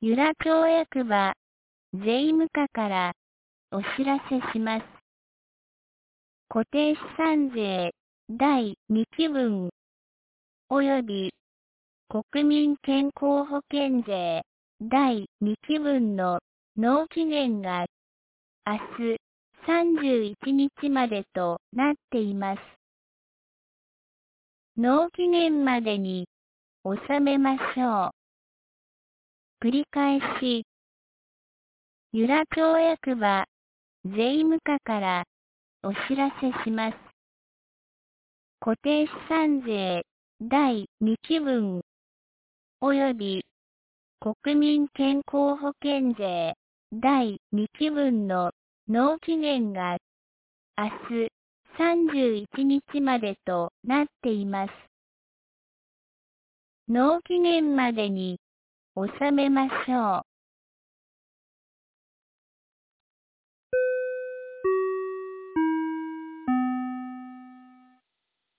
由良町役場、税務課からお知らせします。固定資産税第2期分及び国民健康保険税第2期分の納期限が明日31日までとなっています。納期限までに納めましょう。繰り返し、由良町役場、税務課からお知らせします。固定資産税第2期分及び国民健康保険税第2期分の納期限が明日31日までとなっています。納期限までに納めましょう。